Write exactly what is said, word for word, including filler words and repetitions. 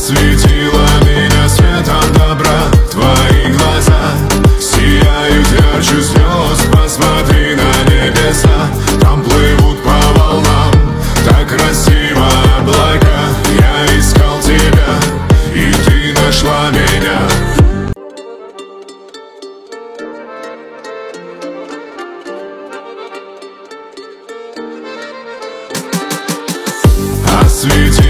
Осветила меня светом добра. Твои глаза сияют ярче звезд. Посмотри на небеса, там плывут по волнам так красиво облака. Я искал тебя, и ты нашла меня. Освети